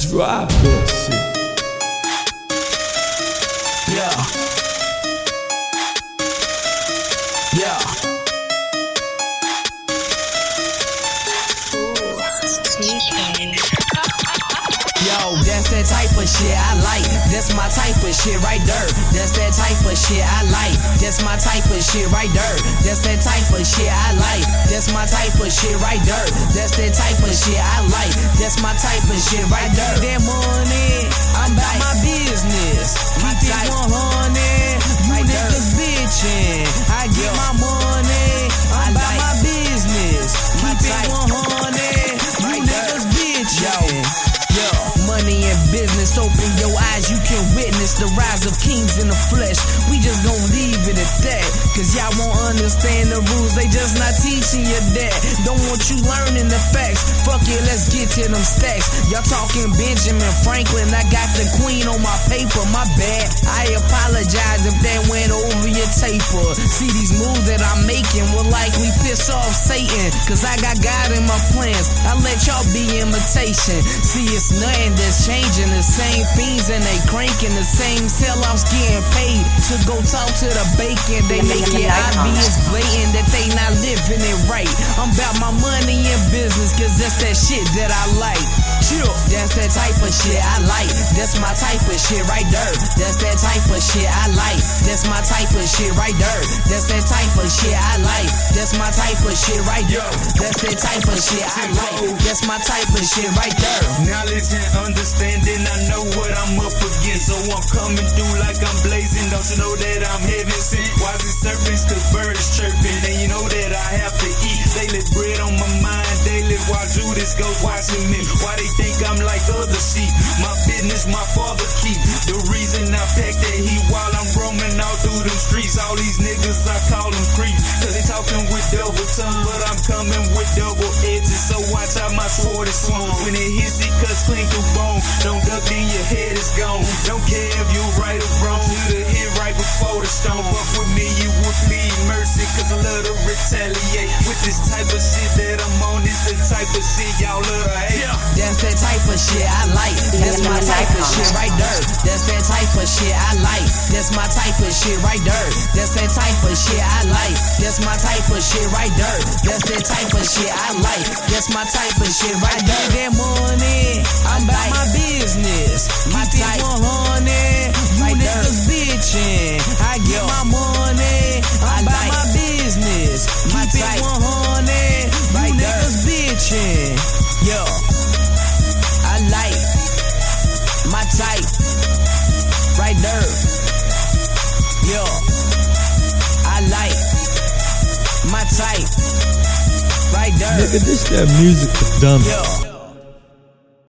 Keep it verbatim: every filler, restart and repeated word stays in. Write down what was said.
Drop that shit. Yeah. Yeah. Yo, that's that type of shit I like. That's my type of shit right there. That's that type of shit I like. That's my type of shit right there. That's that type of shit I like. That's my type of shit right there. That's that type of shit I like. That's my type of shit right there. That money, I'm about my business. My type one hundred, you niggas bitchin'. I get my money, I'm about my business. Keep it one hundred, you niggas bitchin'. Yo, money and business, open your eyes, you can witness the rise of kings in the flesh. We just gon' leave it at that, cause y'all won't understand the rules, they just not teaching you that. Don't want you learning the facts, fuck it, let's get to them stacks. Y'all talking Benjamin Franklin, I got the queen on my paper, my bad. I apologize if that went over your taper. See these moves that I'm making will likely piss off Satan, cause I got God in my plans, I let y'all be imitation. See, it's nothing that's changing, the same fiends and they cranking, the same sell-offs getting paid to go talk to the bacon. They make it obvious, blatant that they not living it right. I'm about my money and business, cause that's that shit that I like. Chill, that's that type of shit I like. That's my type of shit right there. That's that type of shit I like. That's my type of shit right there. That's that type of shit I like. That's my type of shit right there. That's that type of shit I like. That's my type of shit right there. Knowledge and understanding, I know what I'm up against. So I'm coming through like I'm blazing. Don't you know that I'm heaven sent? Why is it serpents? Cause birds chirping. And you know that I have to eat daily bread on my mind daily while Judas goes watching me. Why they think I'm like other sheep? My business, my father keep. The reason I pack that heat while I'm roaming all through them streets. All these niggas, I call them creeps, cause they talking with double tongue, but I'm coming with double edges. So watch out, my sword is swung. When it hits it, cuts clean through bone. Don't duck, then your head is gone. Don't care if you right or wrong, you the hit right before the stone. Fuck with me, you would plead mercy, cause I love to retaliate. With this type of shit that I'm on, it's the type of shit y'all love to hate. That's that type of shit I like. That's my type of shit right there. That's that type of shit I like. That's my type of shit right there. That's that type of shit I like. That's my type of shit right there. That's that type of shit I like. That's my type of shit right there. That money, I'm about my business. My type one hundred, you niggas bitchin'. I get my money, I'm about my business. My type one hundred, you niggas bitchin'. Yo, I like my type right there. Yo, I like my type right there. Nigga, this that music for dummies. Yo.